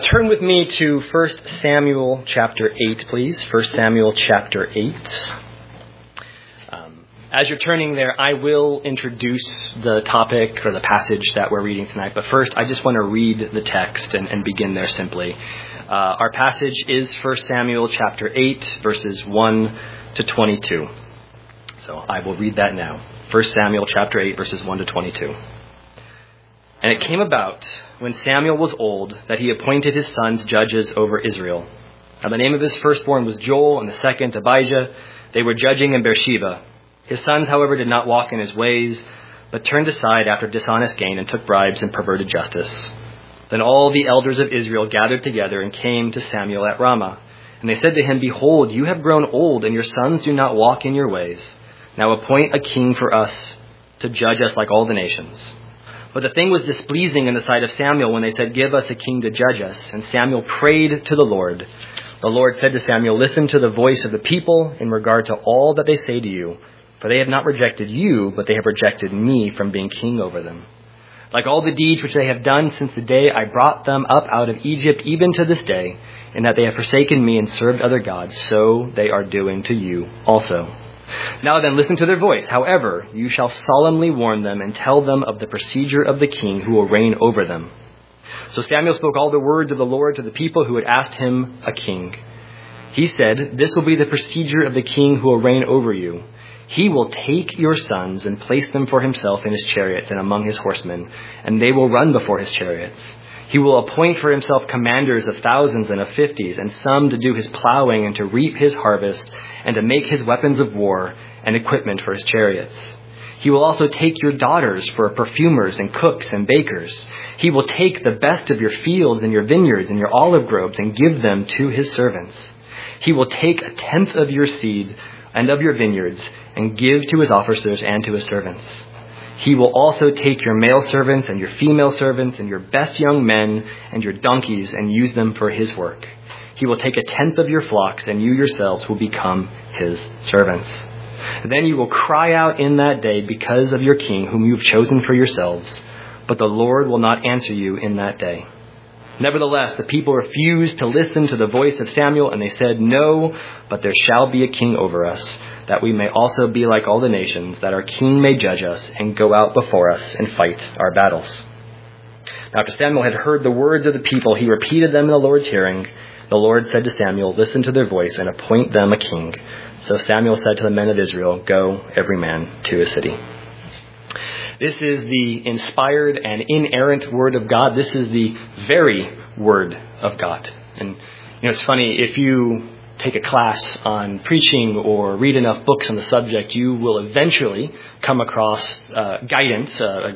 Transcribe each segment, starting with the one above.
Turn with me to 1 Samuel chapter 8, please. 1 Samuel chapter 8. As you're turning there, I will introduce the topic or the passage that we're reading tonight. But first, I just want to read the text and begin there simply. Our passage is 1 Samuel chapter 8, verses 1 to 22. So I will read that now. 1 Samuel chapter 8, verses 1 to 22. And it came about, when Samuel was old, that he appointed his sons judges over Israel. Now the name of his firstborn was Joel, and the second Abijah. They were judging in Beersheba. His sons, however, did not walk in his ways, but turned aside after dishonest gain and took bribes and perverted justice. Then all the elders of Israel gathered together and came to Samuel at Ramah. And they said to him, Behold, you have grown old, and your sons do not walk in your ways. Now appoint a king for us to judge us like all the nations. But the thing was displeasing in the sight of Samuel when they said, Give us a king to judge us. And Samuel prayed to the Lord. The Lord said to Samuel, Listen to the voice of the people in regard to all that they say to you. For they have not rejected you, but they have rejected me from being king over them. Like all the deeds which they have done since the day I brought them up out of Egypt, even to this day, in that they have forsaken me and served other gods, so they are doing to you also. Now then, listen to their voice. However, you shall solemnly warn them and tell them of the procedure of the king who will reign over them. So Samuel spoke all the words of the Lord to the people who had asked him a king. He said, This will be the procedure of the king who will reign over you. He will take your sons and place them for himself in his chariots and among his horsemen, and they will run before his chariots. He will appoint for himself commanders of thousands and of fifties, and some to do his plowing and to reap his harvest, and to make his weapons of war and equipment for his chariots. He will also take your daughters for perfumers and cooks and bakers. He will take the best of your fields and your vineyards and your olive groves and give them to his servants. He will take 1/10 of your seed and of your vineyards and give to his officers and to his servants. He will also take your male servants and your female servants and your best young men and your donkeys and use them for his work. He will take 1/10 of your flocks, and you yourselves will become his servants. Then you will cry out in that day because of your king, whom you have chosen for yourselves. But the Lord will not answer you in that day. Nevertheless, the people refused to listen to the voice of Samuel, and they said, No, but there shall be a king over us, that we may also be like all the nations, that our king may judge us and go out before us and fight our battles. Now, after Samuel had heard the words of the people, he repeated them in the Lord's hearing. The Lord said to Samuel, Listen to their voice and appoint them a king. So Samuel said to the men of Israel, Go, every man to his city. This is the inspired and inerrant word of God. This is the very word of God. And it's funny, if you take a class on preaching or read enough books on the subject, you will eventually come across guidance,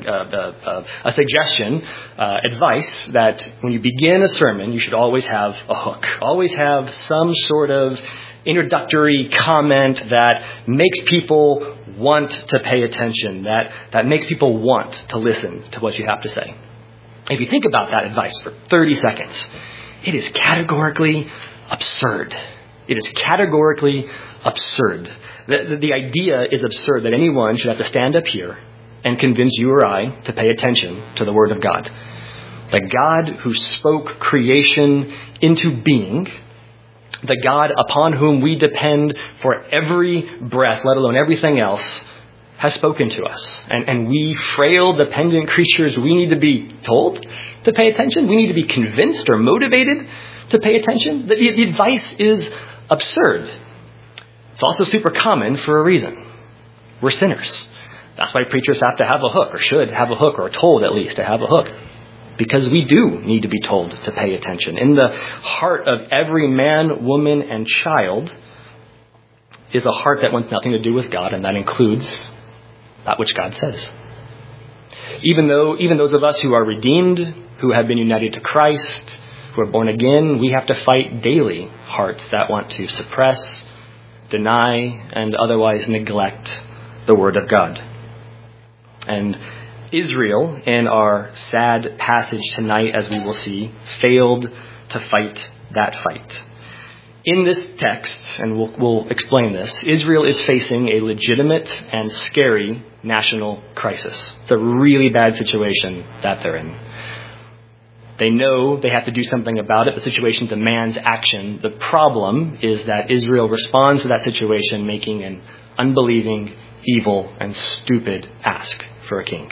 a suggestion, advice that when you begin a sermon, you should always have a hook. Always have some sort of introductory comment that makes people want to pay attention, that makes people want to listen to what you have to say. If you think about that advice for 30 seconds, it is categorically absurd. It is categorically absurd. The idea is absurd that anyone should have to stand up here and convince you or I to pay attention to the Word of God. The God who spoke creation into being, the God upon whom we depend for every breath, let alone everything else, has spoken to us. And we frail, dependent creatures, we need to be told to pay attention. We need to be convinced or motivated to pay attention. The advice is absurd. It's also super common for a reason. We're sinners. That's why preachers have to have a hook, or should have a hook, or are told at least to have a hook. Because we do need to be told to pay attention. In the heart of every man, woman, and child is a heart that wants nothing to do with God, and that includes that which God says. Even those of us who are redeemed, who have been united to Christ, who are born again, we have to fight daily hearts that want to suppress, deny, and otherwise neglect the Word of God. And Israel, in our sad passage tonight, as we will see, failed to fight that fight. In this text, and we'll explain this, Israel is facing a legitimate and scary national crisis. It's a really bad situation that they're in. They know they have to do something about it. The situation demands action. The problem is that Israel responds to that situation making an unbelieving, evil, and stupid ask for a king.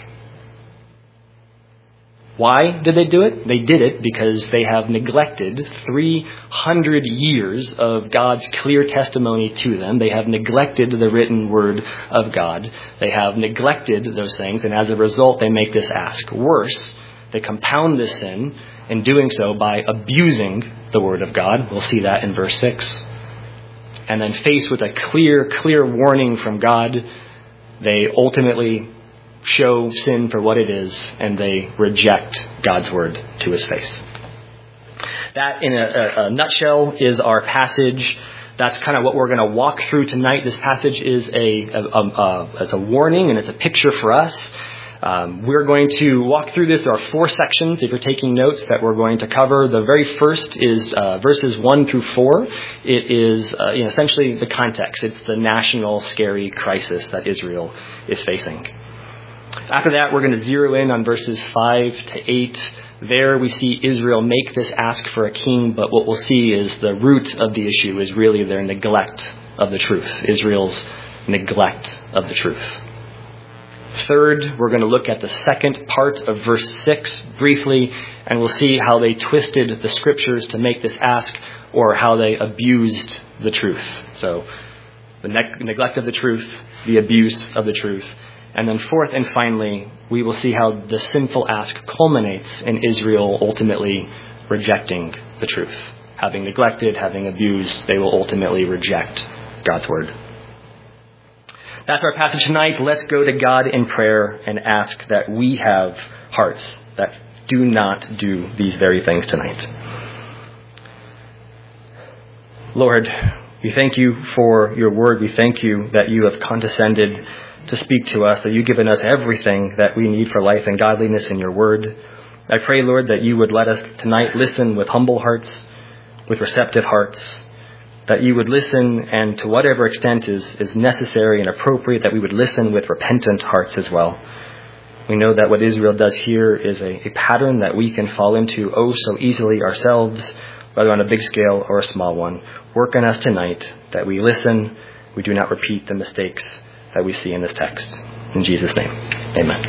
Why did they do it? They did it because they have neglected 300 years of God's clear testimony to them. They have neglected the written word of God. They have neglected those things, and as a result, they make this ask. Worse, they compound this sin in doing so by abusing the word of God. We'll see that in verse 6. And then faced with a clear warning from God, they ultimately show sin for what it is, and they reject God's word to his face. That, in a nutshell, is our passage. That's kind of what we're going to walk through tonight. This passage is it's a warning, and it's a picture for us. We're going to walk through this. There are 4 sections, if you're taking notes, that we're going to cover. The very first is verses 1 through 4. It is essentially the context. It's the national scary crisis that Israel is facing. After that, we're going to zero in on verses 5 to 8. There we see Israel make this ask for a king, but what we'll see is the root of the issue is really their neglect of the truth. Israel's neglect of the truth. Third, we're going to look at the second part of verse 6 briefly, and we'll see how they twisted the scriptures to make this ask, or how they abused the truth. So, the neglect of the truth, the abuse of the truth. And then fourth and finally, we will see how the sinful ask culminates in Israel ultimately rejecting the truth. Having neglected, having abused, they will ultimately reject God's word. That's our passage tonight. Let's go to God in prayer and ask that we have hearts that do not do these very things tonight. Lord, we thank you for your word. We thank you that you have condescended to speak to us, that you've given us everything that we need for life and godliness in your word. I pray, Lord, that you would let us tonight listen with humble hearts, with receptive hearts, that you would listen, and to whatever extent is necessary and appropriate, that we would listen with repentant hearts as well. We know that what Israel does here is a pattern that we can fall into oh so easily ourselves, whether on a big scale or a small one. Work on us tonight, that we listen, we do not repeat the mistakes that we see in this text. In Jesus' name, amen.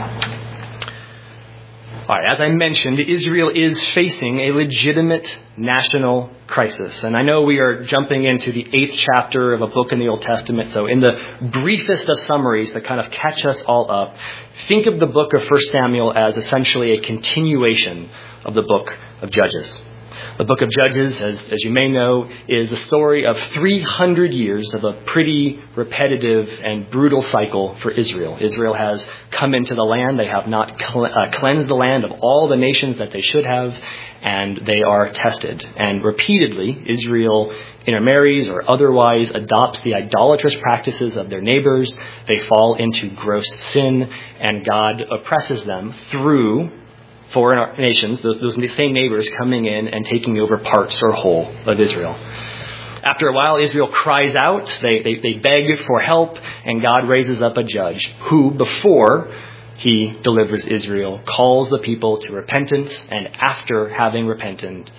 All right, as I mentioned, Israel is facing a legitimate national crisis. And I know we are jumping into the 8th chapter of a book in the Old Testament. So in the briefest of summaries to kind of catch us all up, think of the book of 1 Samuel as essentially a continuation of the book of Judges. The book of Judges, as you may know, is the story of 300 years of a pretty repetitive and brutal cycle for Israel. Israel has come into the land. They have not cleansed the land of all the nations that they should have, and they are tested. And repeatedly, Israel intermarries or otherwise adopts the idolatrous practices of their neighbors. They fall into gross sin, and God oppresses them through foreign nations, those same neighbors coming in and taking over parts or whole of Israel. After a while, Israel cries out, they beg for help, and God raises up a judge who, before he delivers Israel, calls the people to repentance, and after having repented,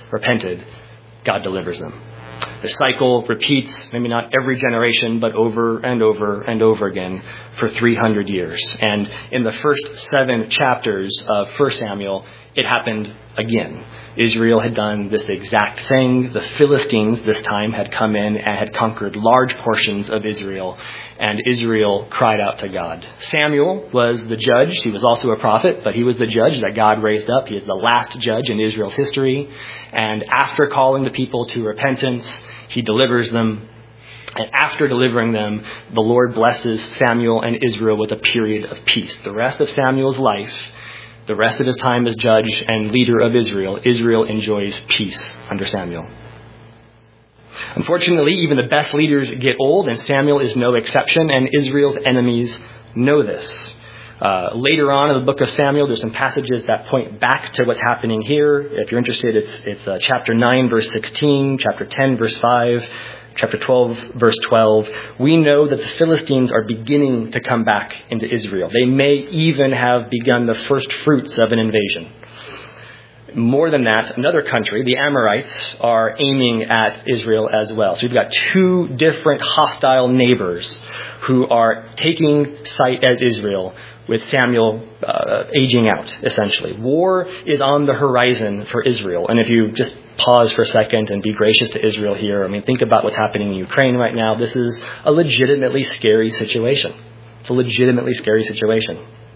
God delivers them. The cycle repeats, maybe not every generation, but over and over and over again for 300 years. And in the first 7 chapters of 1 Samuel, it happened again. Israel had done this exact thing. The Philistines this time had come in and had conquered large portions of Israel, and Israel cried out to God. Samuel was the judge. He was also a prophet, but he was the judge that God raised up. He is the last judge in Israel's history. And after calling the people to repentance, he delivers them. And after delivering them, the Lord blesses Samuel and Israel with a period of peace. The rest of Samuel's life, the rest of his time as judge and leader of Israel, Israel enjoys peace under Samuel. Unfortunately, even the best leaders get old, and Samuel is no exception, and Israel's enemies know this. Later on in the book of Samuel, there's some passages that point back to what's happening here. If you're interested, it's chapter 9, verse 16, chapter 10, verse 5, chapter 12, verse 12. We know that the Philistines are beginning to come back into Israel. They may even have begun the first fruits of an invasion. More than that, another country, the Amorites, are aiming at Israel as well. So we've got two different hostile neighbors who are taking sight as Israel, with Samuel aging out, essentially. War is on the horizon for Israel. And if you just pause for a second and be gracious to Israel here, think about what's happening in Ukraine right now. This is a legitimately scary situation. It's a legitimately scary situation.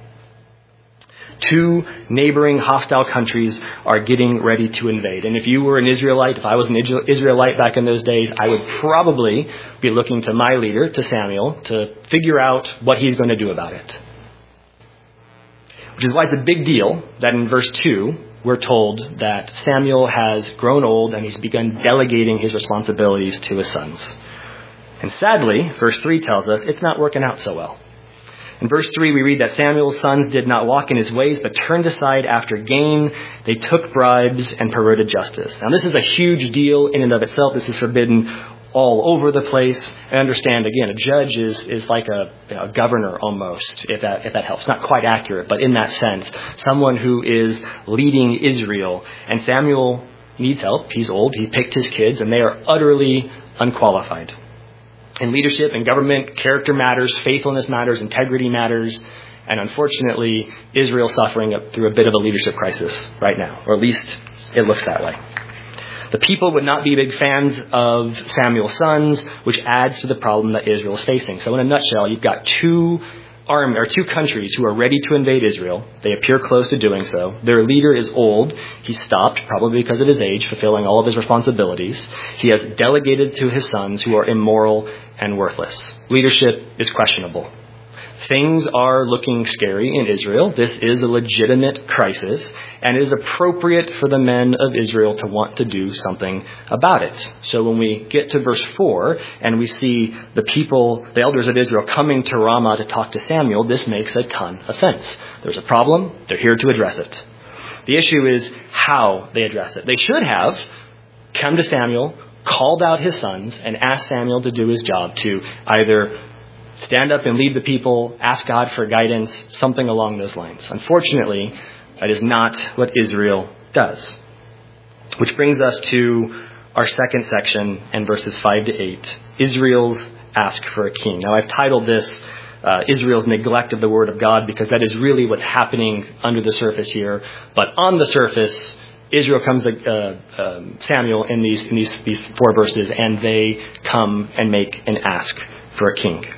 Two neighboring hostile countries are getting ready to invade. And if you were an Israelite, if I was an Israelite back in those days, I would probably be looking to my leader, to Samuel, to figure out what he's going to do about it. Which is why it's a big deal that in verse 2, we're told that Samuel has grown old and he's begun delegating his responsibilities to his sons. And sadly, verse 3 tells us it's not working out so well. In verse 3, we read that Samuel's sons did not walk in his ways, but turned aside after gain. They took bribes and perverted justice. Now, this is a huge deal in and of itself. This is forbidden all over the place. I understand, again, a judge is like a governor almost, if that helps. Not quite accurate, but in that sense, someone who is leading Israel. And Samuel needs help. He's old. He picked his kids, and they are utterly unqualified. In leadership and government, character matters, faithfulness matters, integrity matters. And unfortunately, Israel's suffering through a bit of a leadership crisis right now, or at least it looks that way. The people would not be big fans of Samuel's sons, which adds to the problem that Israel is facing. So in a nutshell, you've got two countries who are ready to invade Israel. They appear close to doing so. Their leader is old. He stopped, probably because of his age, fulfilling all of his responsibilities. He has delegated to his sons who are immoral and worthless. Leadership is questionable. Things are looking scary in Israel. This is a legitimate crisis, and it is appropriate for the men of Israel to want to do something about it. So when we get to verse 4 and we see the elders of Israel coming to Ramah to talk to Samuel, this makes a ton of sense. There's a problem. They're here to address it. The issue is how they address it. They should have come to Samuel, called out his sons, and asked Samuel to do his job, to either stand up and lead the people, ask God for guidance, something along those lines. Unfortunately, that is not what Israel does. Which brings us to our second section in verses 5 to 8, Israel's ask for a king. Now, I've titled this Israel's neglect of the word of God, because that is really what's happening under the surface here. But on the surface, Israel comes to Samuel in these 4 verses, and they come and make an ask for a king.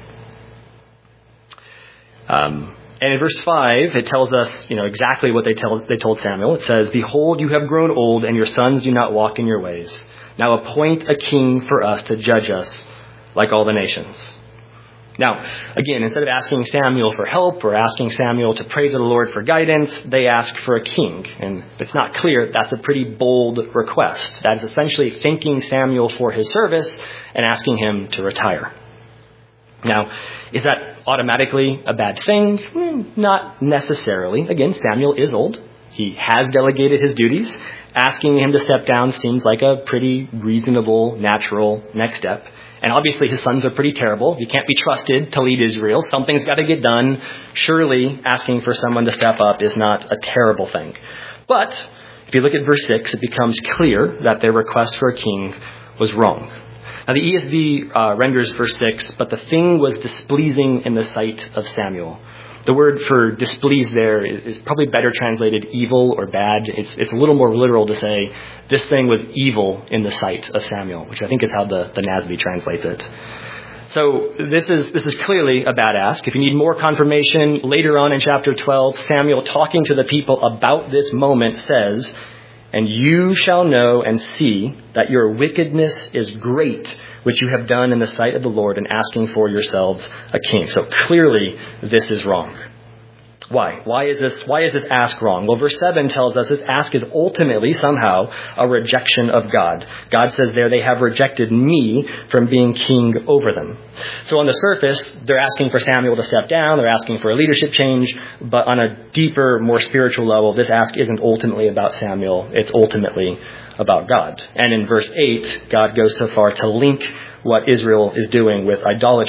And in verse 5, it tells us, exactly what they told Samuel. It says, "Behold, you have grown old, and your sons do not walk in your ways. Now appoint a king for us to judge us like all the nations." Now, again, instead of asking Samuel for help or asking Samuel to pray to the Lord for guidance, they ask for a king. And if it's not clear, that's a pretty bold request. That is essentially thanking Samuel for his service and asking him to retire. Now, is that automatically a bad thing? Not necessarily. Again, Samuel is old. He has delegated his duties. Asking him to step down seems like a pretty reasonable, natural next step. And obviously his sons are pretty terrible. He can't be trusted to lead Israel. Something's got to get done. Surely asking for someone to step up is not a terrible thing. But if you look at verse 6, it becomes clear that their request for a king was wrong. Now, the ESV renders verse 6, "But the thing was displeasing in the sight of Samuel." The word for displeased there is probably better translated evil or bad. It's a little more literal to say this thing was evil in the sight of Samuel, which I think is how the NASB translates it. So this is clearly a bad ask. If you need more confirmation, later on in chapter 12, Samuel, talking to the people about this moment, says, "And you shall know and see that your wickedness is great, which you have done in the sight of the Lord in asking for yourselves a king." So clearly this is wrong. Why? Why is this ask wrong? Well, verse 7 tells us this ask is ultimately somehow a rejection of God. God says there, "They have rejected me from being king over them." So on the surface, they're asking for Samuel to step down. They're asking for a leadership change. But on a deeper, more spiritual level, this ask isn't ultimately about Samuel. It's ultimately about God. And in verse 8, God goes so far to link what Israel is doing with idolatry.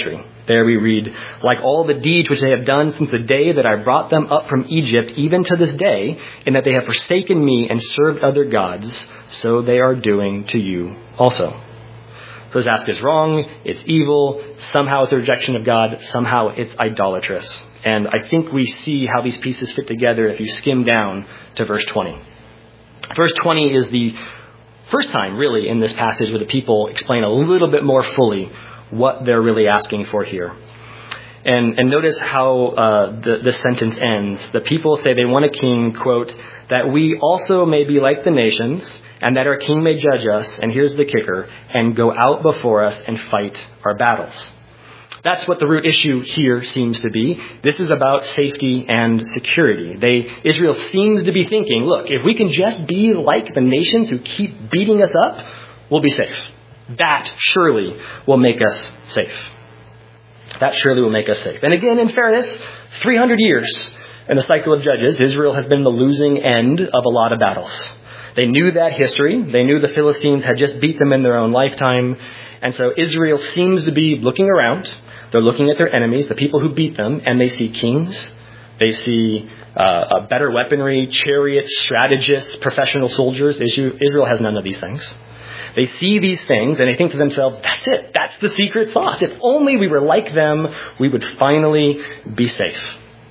There we read, like all the deeds which they have done since the day that I brought them up from Egypt, even to this day, in that they have forsaken me and served other gods, so they are doing to you also. So this ask is wrong, it's evil, somehow it's a rejection of God, somehow it's idolatrous. And I think we see how these pieces fit together if you skim down to verse 20. Verse 20 is the first time, really, in this passage where the people explain a little bit more fully what they're really asking for here. And notice how the sentence ends. The people say they want a king, quote, that we also may be like the nations, and that our king may judge us, and here's the kicker, and go out before us and fight our battles. That's what the root issue here seems to be. This is about safety and security. Israel seems to be thinking, look, if we can just be like the nations who keep beating us up, we'll be safe. That surely will make us safe. That surely will make us safe. And again, in fairness, 300 years in the cycle of Judges, Israel has been the losing end of a lot of battles. They knew that history. They knew the Philistines had just beat them in their own lifetime. And so Israel seems to be looking around. They're looking at their enemies, the people who beat them, and they see kings. They see a better weaponry, chariots, strategists, professional soldiers. Israel has none of these things. They see these things and they think to themselves, that's it. That's the secret sauce. If only we were like them, we would finally be safe.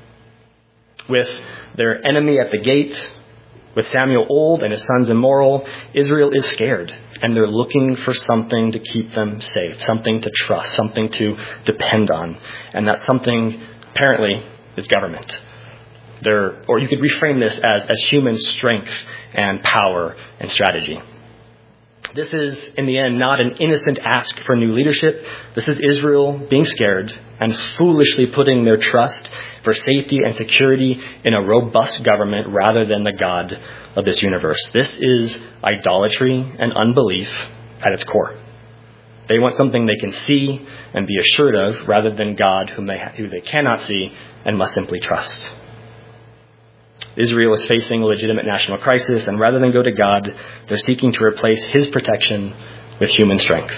With their enemy at the gate, with Samuel old and his sons immoral, Israel is scared. And they're looking for something to keep them safe, something to trust, something to depend on. And that something, apparently, is government. Or you could reframe this as human strength and power and strategy. This is, in the end, not an innocent ask for new leadership. This is Israel being scared and foolishly putting their trust for safety and security in a robust government rather than the God of this universe. This is idolatry and unbelief at its core. They want something they can see and be assured of rather than God who they cannot see and must simply trust. Israel is facing a legitimate national crisis, and rather than go to God, they're seeking to replace his protection with human strength.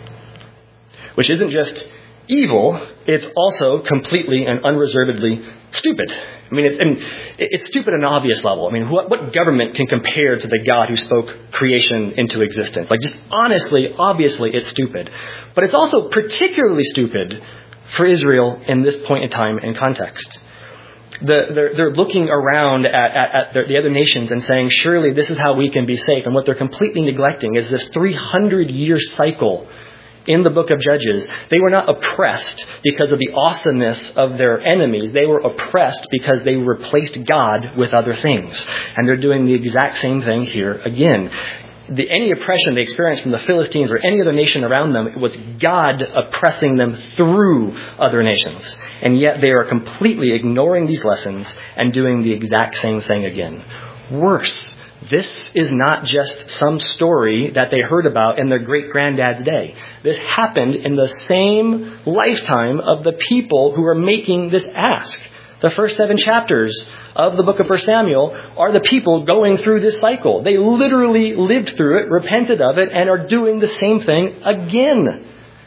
Which isn't just evil, it's also completely and unreservedly stupid. I mean, it's stupid at an obvious level. I mean, what government can compare to the God who spoke creation into existence? Like, just honestly, obviously, it's stupid. But it's also particularly stupid for Israel in this point in time and context. They're looking around at the other nations and saying, surely this is how we can be safe. And what they're completely neglecting is this 300-year cycle in the book of Judges. They were not oppressed because of the awesomeness of their enemies. They were oppressed because they replaced God with other things. And they're doing the exact same thing here again. Any oppression they experienced from the Philistines or any other nation around them, it was God oppressing them through other nations. And yet they are completely ignoring these lessons and doing the exact same thing again. Worse, this is not just some story that they heard about in their great-granddad's day. This happened in the same lifetime of the people who are making this ask. The first 7 chapters of the book of 1 Samuel are the people going through this cycle. They literally lived through it, repented of it, and are doing the same thing again.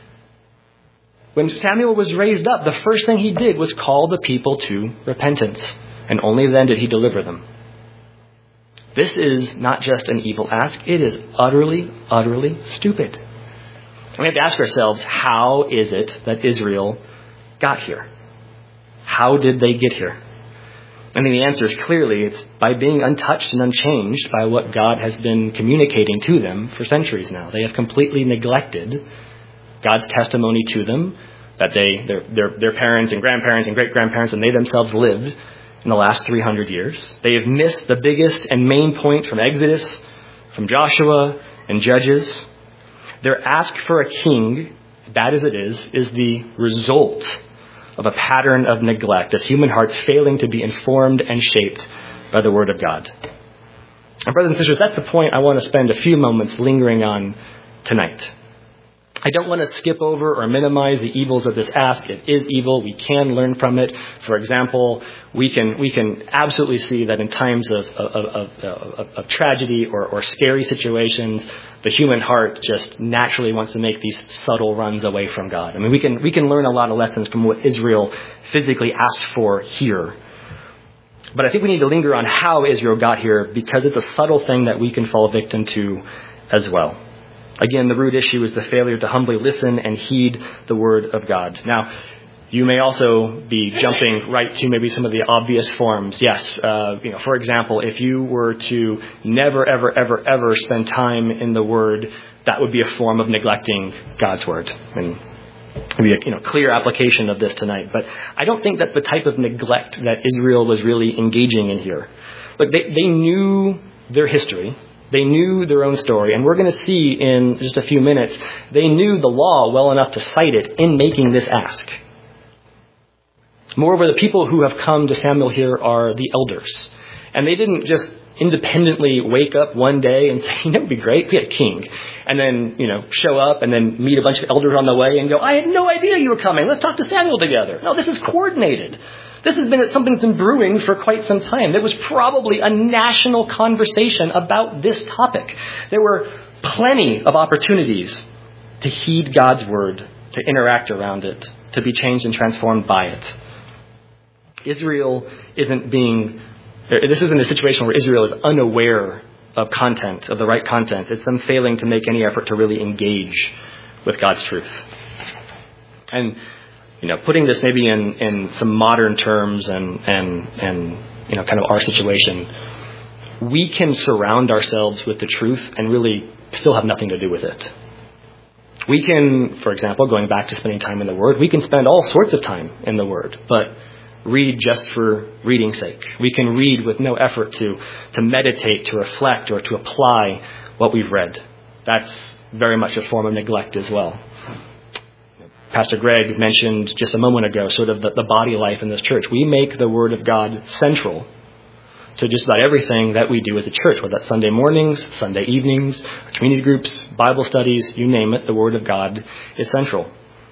When Samuel was raised up, the first thing he did was call the people to repentance. And only then did he deliver them. This is not just an evil ask. It is utterly, utterly stupid. And we have to ask ourselves, how is it that Israel got here? How did they get here? I think the answer is clearly it's by being untouched and unchanged by what God has been communicating to them for centuries now. They have completely neglected God's testimony to them that their parents and grandparents and great-grandparents and they themselves lived in the last 300 years. They have missed the biggest and main point from Exodus, from Joshua and Judges. Their ask for a king, as bad as it is the result of a pattern of neglect, of human hearts failing to be informed and shaped by the Word of God. And brothers and sisters, that's the point I want to spend a few moments lingering on tonight. I don't want to skip over or minimize the evils of this ask. It is evil. We can learn from it. For example, we can absolutely see that in times of tragedy or scary situations, the human heart just naturally wants to make these subtle runs away from God. I mean, we can learn a lot of lessons from what Israel physically asked for here. But I think we need to linger on how Israel got here, because it's a subtle thing that we can fall victim to as well. Again, the root issue is the failure to humbly listen and heed the word of God. Now, you may also be jumping right to maybe some of the obvious forms. Yes, for example, if you were to never, ever, ever, ever spend time in the word, that would be a form of neglecting God's word. And maybe a clear application of this tonight. But I don't think that's the type of neglect that Israel was really engaging in here. Look, they knew their history. They knew their own story, and we're going to see in just a few minutes, they knew the law well enough to cite it in making this ask. Moreover, the people who have come to Samuel here are the elders. And they didn't just independently wake up one day and say, it would be great, we had a king. And then, show up and then meet a bunch of elders on the way and go, I had no idea you were coming. Let's talk to Samuel together. No, this is coordinated. This has been something that's been brewing for quite some time. There was probably a national conversation about this topic. There were plenty of opportunities to heed God's word, to interact around it, to be changed and transformed by it. Israel this isn't a situation where Israel is unaware of content, of the right content. It's them failing to make any effort to really engage with God's truth. And putting this maybe in some modern terms and kind of our situation, we can surround ourselves with the truth and really still have nothing to do with it. We can, for example, going back to spending time in the Word, we can spend all sorts of time in the Word, but read just for reading's sake. We can read with no effort to meditate, to reflect, or to apply what we've read. That's very much a form of neglect as well. Pastor Greg mentioned just a moment ago sort of the body life in this church. We make the Word of God central to just about everything that we do as a church, whether that's Sunday mornings, Sunday evenings, community groups, Bible studies, you name it, the Word of God is central.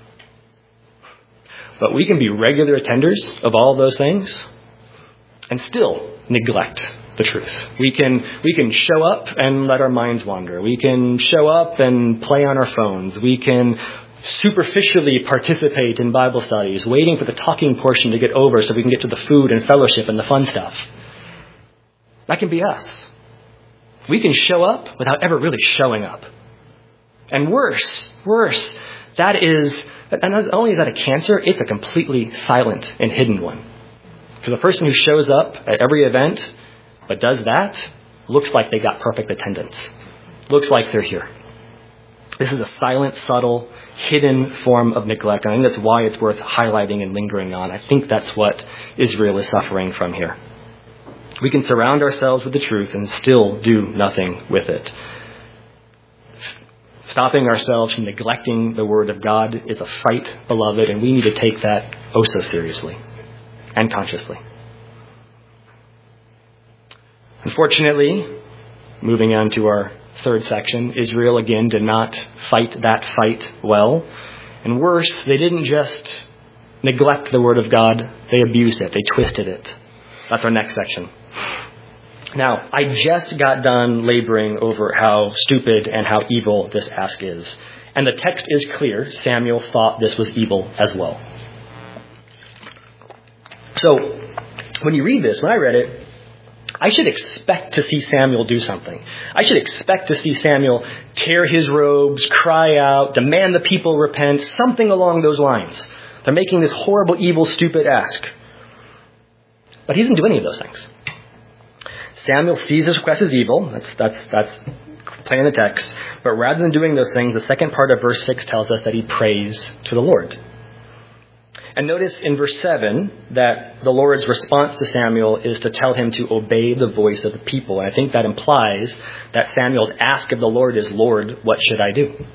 But we can be regular attenders of all of those things and still neglect the truth. We can show up and let our minds wander. We can show up and play on our phones. We can superficially participate in Bible studies, waiting for the talking portion to get over so we can get to the food and fellowship and the fun stuff. That can be us. We can show up without ever really showing up. And worse, not only is that a cancer, it's a completely silent and hidden one. Because a person who shows up at every event but does that looks like they got perfect attendance. Looks like they're here. This is a silent, subtle, hidden form of neglect. And I think that's why it's worth highlighting and lingering on. I think that's what Israel is suffering from here. We can surround ourselves with the truth and still do nothing with it. Stopping ourselves from neglecting the Word of God is a fight, beloved, and we need to take that oh so seriously and consciously. Unfortunately, moving on to our third section, Israel again did not fight that fight well. And worse, they didn't just neglect the Word of God, they abused it, they twisted it. That's our next section. Now, I just got done laboring over how stupid and how evil this ask is. And the text is clear. Samuel thought this was evil as well. So, when you read this, when I read it, I should expect to see Samuel do something. I should expect to see Samuel tear his robes, cry out, demand the people repent, something along those lines. They're making this horrible, evil, stupid ask. But he doesn't do any of those things. Samuel sees his request as evil. That's plain in the text. But rather than doing those things, the second part of verse 6 tells us that he prays to the Lord. And notice in verse 7 that the Lord's response to Samuel is to tell him to obey the voice of the people. And I think that implies that Samuel's ask of the Lord is, Lord, what should I do?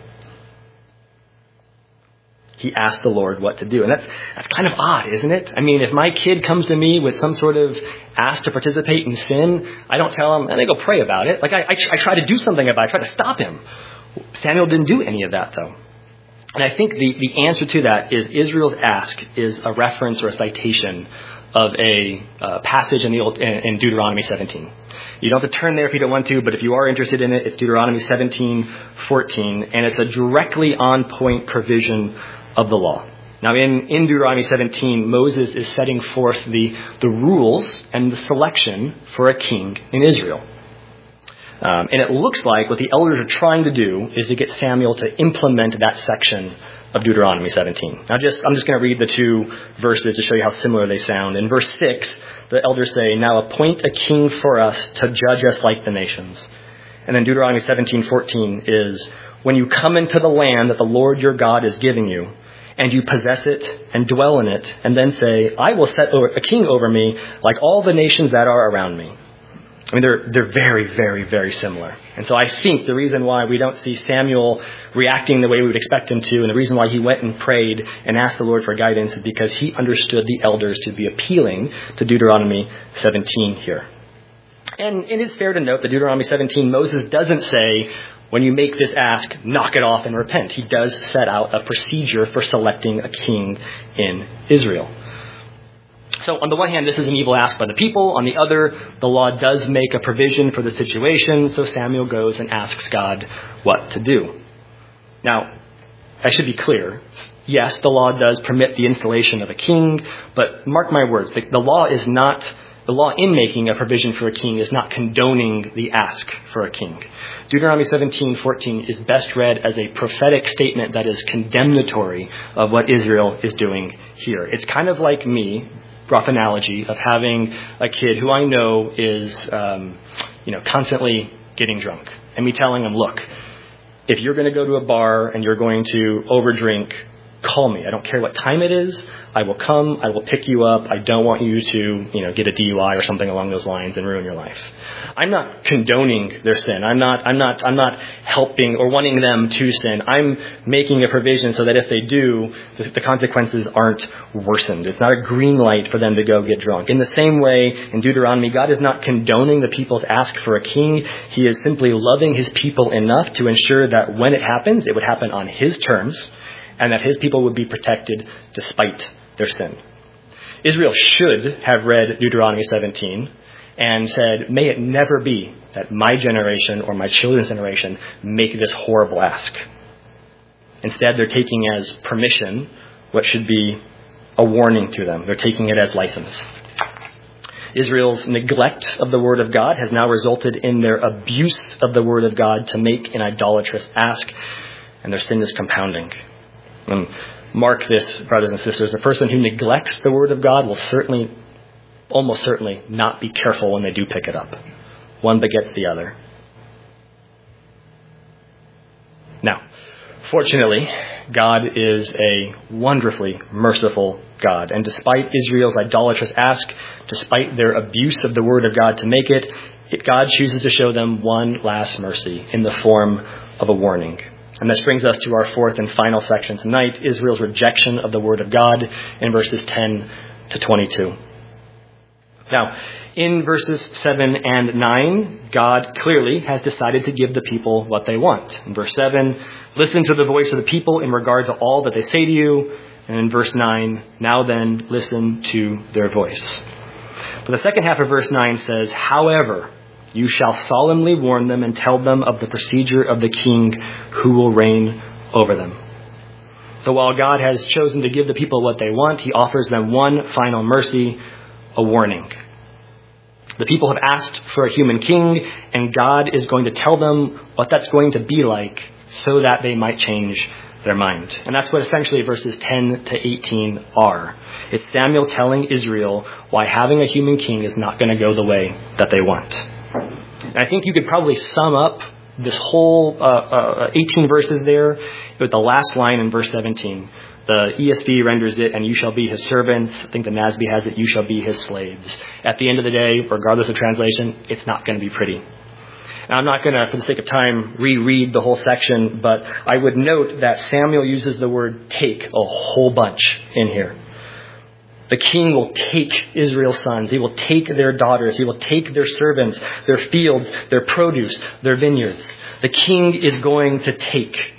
He asked the Lord what to do. And that's kind of odd, isn't it? I mean, if my kid comes to me with some sort of ask to participate in sin, I don't tell him, and they go pray about it. Like I try to do something about it. I try to stop him. Samuel didn't do any of that, though. And I think the answer to that is Israel's ask is a reference or a citation of a passage in Deuteronomy 17. You don't have to turn there if you don't want to, but if you are interested in it, it's Deuteronomy 17:14, and it's a directly on-point provision of the law. Now, in Deuteronomy 17, Moses is setting forth the rules and the selection for a king in Israel. And it looks like what the elders are trying to do is to get Samuel to implement that section of Deuteronomy 17. Now, I'm just going to read the two verses to show you how similar they sound. In verse 6, the elders say, "Now appoint a king for us to judge us like the nations." And then Deuteronomy 17:14 is, "When you come into the land that the Lord your God is giving you, and you possess it and dwell in it, and then say, I will set a king over me like all the nations that are around me." I mean, they're very, very, very similar. And so I think the reason why we don't see Samuel reacting the way we would expect him to, and the reason why he went and prayed and asked the Lord for guidance, is because he understood the elders to be appealing to Deuteronomy 17 here. And it is fair to note that Deuteronomy 17, Moses doesn't say, when you make this ask, knock it off and repent. He does set out a procedure for selecting a king in Israel. So on the one hand, this is an evil ask by the people. On the other, the law does make a provision for the situation. So Samuel goes and asks God what to do. Now, I should be clear. Yes, the law does permit the installation of a king. But mark my words, the law in making a provision for a king is not condoning the ask for a king. Deuteronomy 17:14 is best read as a prophetic statement that is condemnatory of what Israel is doing here. It's kind of like me, rough analogy, of having a kid who I know is, constantly getting drunk. And me telling him, look, if you're going to go to a bar and you're going to overdrink, call me. I don't care what time it is. I will come. I will pick you up. I don't want you to, get a DUI or something along those lines and ruin your life. I'm not condoning their sin. I'm not helping or wanting them to sin. I'm making a provision so that if they do, the consequences aren't worsened. It's not a green light for them to go get drunk. In the same way, in Deuteronomy, God is not condoning the people to ask for a king. He is simply loving his people enough to ensure that when it happens, it would happen on his terms, and that his people would be protected despite their sin. Israel should have read Deuteronomy 17 and said, may it never be that my generation or my children's generation make this horrible ask. Instead, they're taking as permission what should be a warning to them. They're taking it as license. Israel's neglect of the word of God has now resulted in their abuse of the word of God to make an idolatrous ask, and their sin is compounding. And mark this, brothers and sisters, the person who neglects the word of God will almost certainly not be careful when they do pick it up. One begets the other. Now, fortunately, God is a wonderfully merciful God. And despite Israel's idolatrous ask, despite their abuse of the word of God to make it, God chooses to show them one last mercy in the form of a warning. And this brings us to our fourth and final section tonight, Israel's rejection of the word of God in verses 10 to 22. Now, in verses 7 and 9, God clearly has decided to give the people what they want. In verse 7, listen to the voice of the people in regard to all that they say to you. And in verse 9, now then, listen to their voice. But the second half of verse 9 says, however, you shall solemnly warn them and tell them of the procedure of the king who will reign over them. So while God has chosen to give the people what they want, he offers them one final mercy, a warning. The people have asked for a human king, and God is going to tell them what that's going to be like so that they might change their mind. And that's what essentially verses 10 to 18 are. It's Samuel telling Israel why having a human king is not going to go the way that they want. And I think you could probably sum up this whole 18 verses there with the last line in verse 17. The ESV renders it, and you shall be his servants. I think the NASB has it, you shall be his slaves. At the end of the day, regardless of translation, it's not going to be pretty. Now, I'm not going to, for the sake of time, reread the whole section, but I would note that Samuel uses the word take a whole bunch in here. The king will take Israel's sons. He will take their daughters. He will take their servants, their fields, their produce, their vineyards. The king is going to take.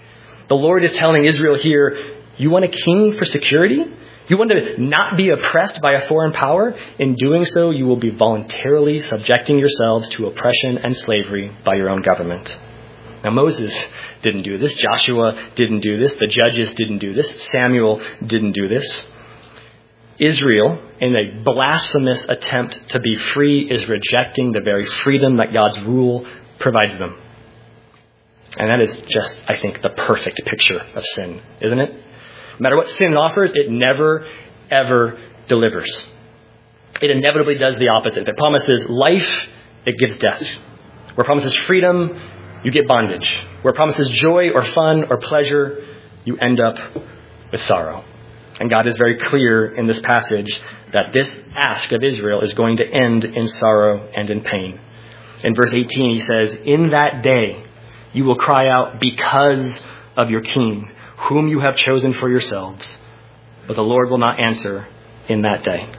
The Lord is telling Israel here, you want a king for security? You want to not be oppressed by a foreign power? In doing so, you will be voluntarily subjecting yourselves to oppression and slavery by your own government. Now, Moses didn't do this. Joshua didn't do this. The judges didn't do this. Samuel didn't do this. Israel, in a blasphemous attempt to be free, is rejecting the very freedom that God's rule provides them. And that is just, I think, the perfect picture of sin, isn't it? No matter what sin offers, it never, ever delivers. It inevitably does the opposite. If it promises life, it gives death. Where it promises freedom, you get bondage. Where it promises joy or fun or pleasure, you end up with sorrow. And God is very clear in this passage that this ask of Israel is going to end in sorrow and in pain. In verse 18, he says, in that day you will cry out because of your king, whom you have chosen for yourselves, but the Lord will not answer in that day.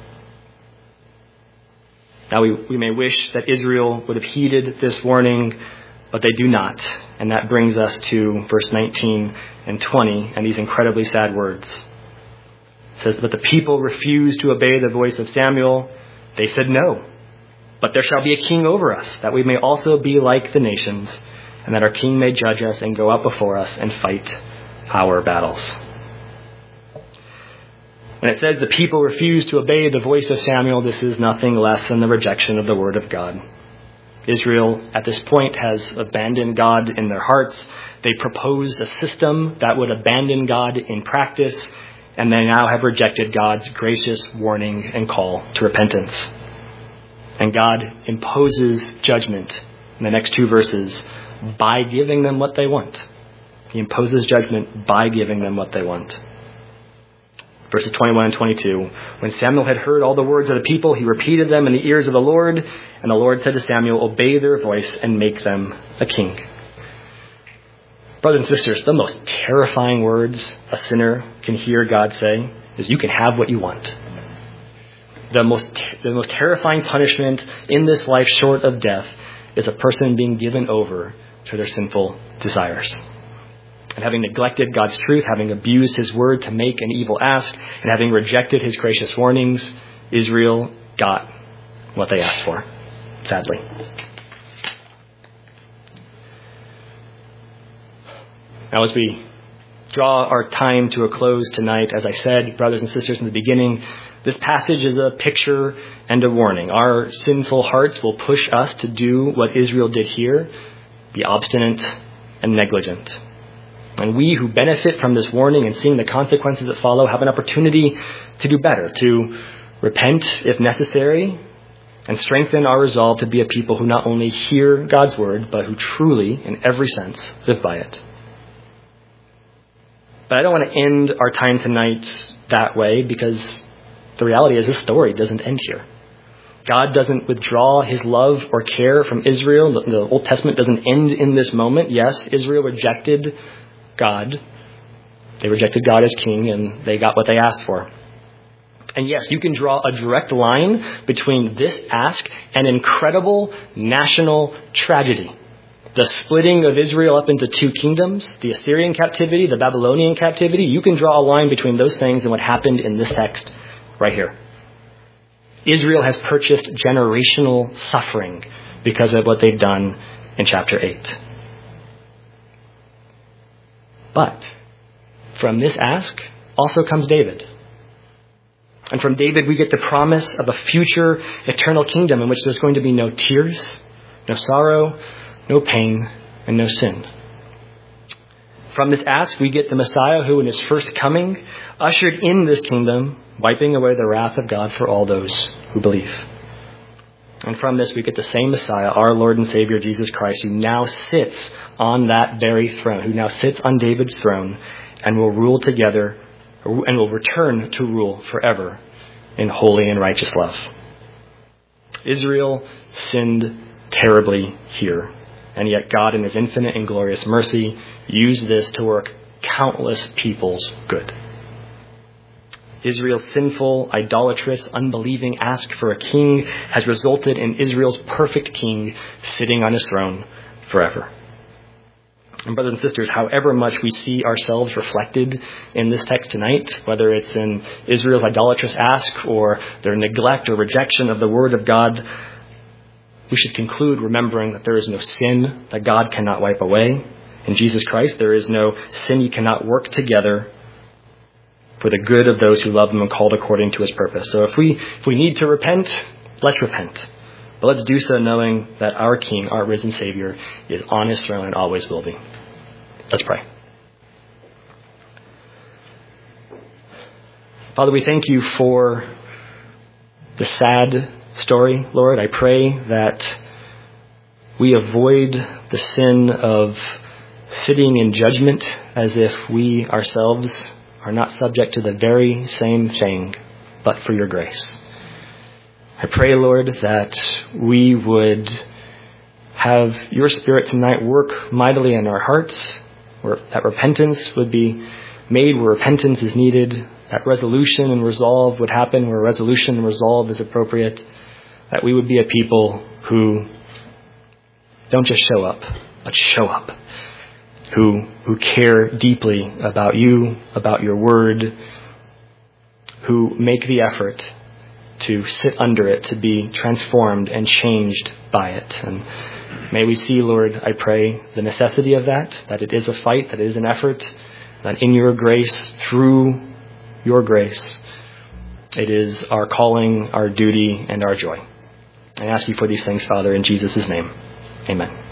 Now we may wish that Israel would have heeded this warning, but they do not. And that brings us to verse 19 and 20 and these incredibly sad words. It says, but the people refused to obey the voice of Samuel. They said, no, but there shall be a king over us, that we may also be like the nations, and that our king may judge us and go out before us and fight our battles. When it says the people refused to obey the voice of Samuel, this is nothing less than the rejection of the word of God. Israel, at this point, has abandoned God in their hearts. They proposed a system that would abandon God in practice, and they now have rejected God's gracious warning and call to repentance. And God imposes judgment in the next two verses by giving them what they want. He imposes judgment by giving them what they want. Verses 21 and 22. When Samuel had heard all the words of the people, he repeated them in the ears of the Lord. And the Lord said to Samuel, obey their voice and make them a king. Brothers and sisters, the most terrifying words a sinner can hear God say is, you can have what you want. The most terrifying punishment in this life short of death is a person being given over to their sinful desires. And having neglected God's truth, having abused his word to make an evil ask, and having rejected his gracious warnings, Israel got what they asked for, sadly. Now, as we draw our time to a close tonight, as I said, brothers and sisters, in the beginning, this passage is a picture and a warning. Our sinful hearts will push us to do what Israel did here, be obstinate and negligent. And we who benefit from this warning and seeing the consequences that follow have an opportunity to do better, to repent if necessary, and strengthen our resolve to be a people who not only hear God's word, but who truly, in every sense, live by it. But I don't want to end our time tonight that way, because the reality is this story doesn't end here. God doesn't withdraw his love or care from Israel. The Old Testament doesn't end in this moment. Yes, Israel rejected God. They rejected God as king, and they got what they asked for. And yes, you can draw a direct line between this ask and incredible national tragedy. The splitting of Israel up into two kingdoms, the Assyrian captivity, the Babylonian captivity. You can draw a line between those things and what happened in this text right here. Israel has purchased generational suffering because of what they've done in chapter 8. But from this ask also comes David. And from David we get the promise of a future eternal kingdom in which there's going to be no tears, no sorrow, no pain, and no sin. From this ask we get the Messiah who in his first coming ushered in this kingdom, wiping away the wrath of God for all those who believe. And from this we get the same Messiah, our Lord and Savior Jesus Christ, who now sits on that very throne, who now sits on David's throne and will rule together and will return to rule forever in holy and righteous love. Israel sinned terribly here, and yet God in his infinite and glorious mercy used this to work countless people's good. Israel's sinful, idolatrous, unbelieving ask for a king has resulted in Israel's perfect king sitting on his throne forever. And brothers and sisters, however much we see ourselves reflected in this text tonight, whether it's in Israel's idolatrous ask or their neglect or rejection of the word of God, we should conclude remembering that there is no sin that God cannot wipe away. In Jesus Christ, there is no sin He cannot work together for the good of those who love Him and called according to His purpose. So if we need to repent, let's repent. But let's do so knowing that our King, our risen Savior, is on His throne and always will be. Let's pray. Father, we thank You for the sad story, Lord. I pray that we avoid the sin of sitting in judgment as if we ourselves are not subject to the very same thing, but for Your grace. I pray, Lord, that we would have Your Spirit tonight work mightily in our hearts, that repentance would be made where repentance is needed, that resolution and resolve would happen where resolution and resolve is appropriate, that we would be a people who don't just show up, but show up, who care deeply about You, about Your word, who make the effort to sit under it, to be transformed and changed by it. And may we see, Lord, I pray, the necessity of that it is a fight, that it is an effort, that in Your grace, through Your grace, it is our calling, our duty, and our joy. I ask You for these things, Father, in Jesus' name. Amen.